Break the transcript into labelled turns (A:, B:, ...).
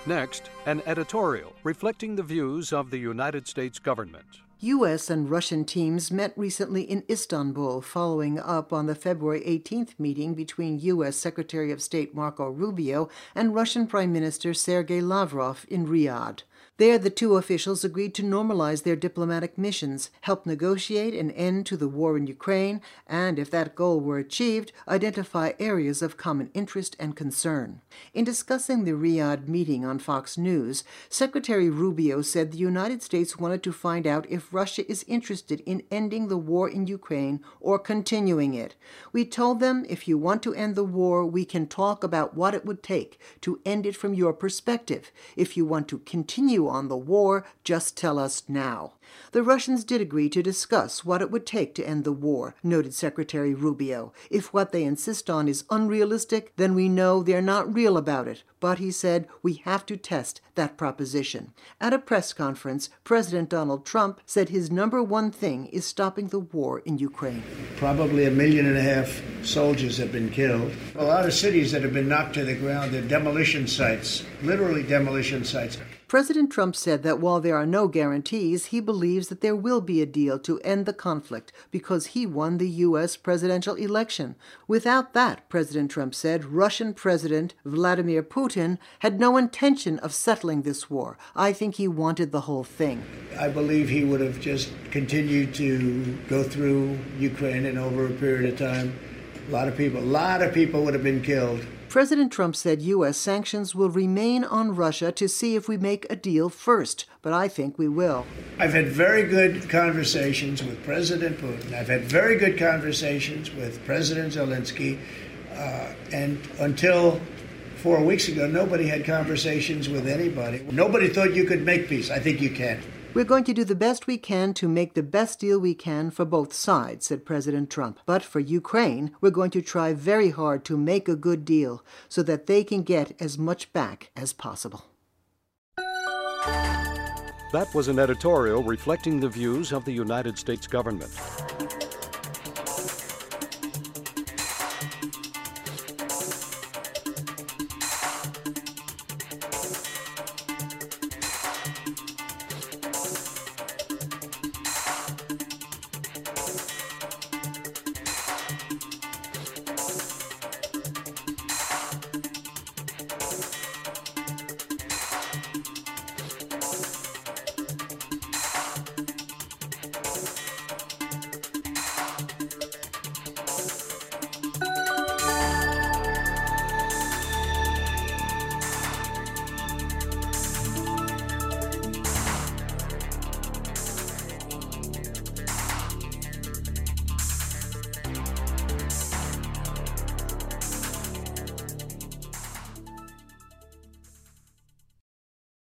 A: Next, an editorial reflecting the views of the United States government.
B: U.S. and Russian teams met recently in Istanbul, following up on the February 18th meeting between U.S. Secretary of State Marco Rubio and Russian Prime Minister Sergei Lavrov in Riyadh. There, the two officials agreed to normalize their diplomatic missions, help negotiate an end to the war in Ukraine, and, if that goal were achieved, identify areas of common interest and concern. In discussing the Riyadh meeting on Fox News, Secretary Rubio said the United States wanted to find out if Russia is interested in ending the war in Ukraine or continuing it. We told them, if you want to end the war, we can talk about what it would take to end it from your perspective. If you want to continue on the war, just tell us now. The Russians did agree to discuss what it would take to end the war, noted Secretary Rubio. If what they insist on is unrealistic, then we know they're not real about it. But, he said, we have to test that proposition. At a press conference, President Donald Trump said his number one thing is stopping the war in Ukraine.
C: Probably 1.5 million soldiers have been killed. A lot of cities that have been knocked to the ground, they're demolition sites, literally demolition sites.
B: President Trump said that while there are no guarantees, he believes that there will be a deal to end the conflict because he won the U.S. presidential election. Without that, President Trump said, Russian President Vladimir Putin had no intention of settling this war. I think he wanted the whole thing.
C: I believe he would have just continued to go through Ukraine, and over a period of time, a lot of people would have been killed.
B: President Trump said U.S. sanctions will remain on Russia to see if we make a deal first, but I think we will.
C: I've had very good conversations with President Putin. I've had very good conversations with President Zelensky. And until 4 weeks ago, nobody had conversations with anybody. Nobody thought you could make peace. I think you can.
B: We're going to do the best we can to make the best deal we can for both sides, said President Trump. But for Ukraine, we're going to try very hard to make a good deal so that they can get as much back as possible.
A: That was an editorial reflecting the views of the United States government.